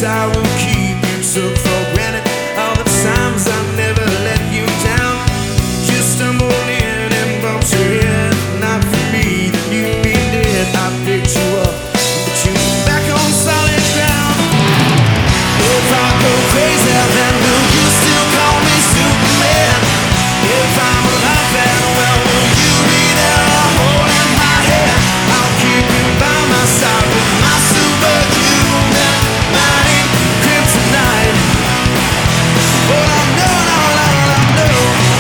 I will keep you took for granted. All the times I never let you down. Just stumbled in and bumped your head. Not for me, then you'd be dead. I picked you up, but you back on solid ground. If I go crazy, then will you still call me Superman? If I'm alive, then well, will you be there holding my hand? I'll keep you by my side with my superhuman mind. Kryptonite. But I know, I know.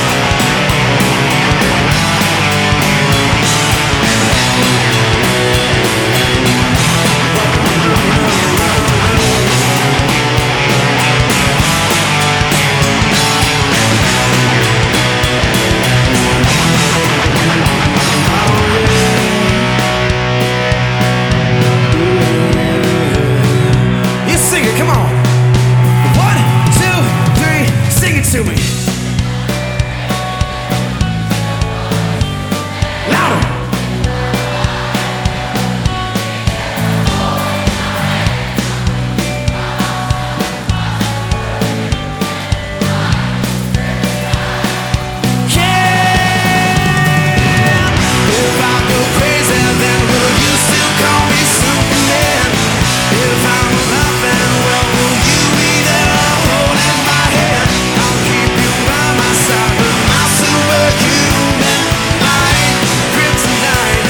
You sing it, come on. 1, 2, 3, sing it to me. Louder. If I go crazy, then will you still call me Superman? If I'm alive, then well, will you be there holding my hand? I'll keep you by my side with my superhuman mind. Kryptonite.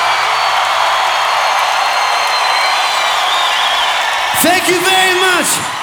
Thank you very much.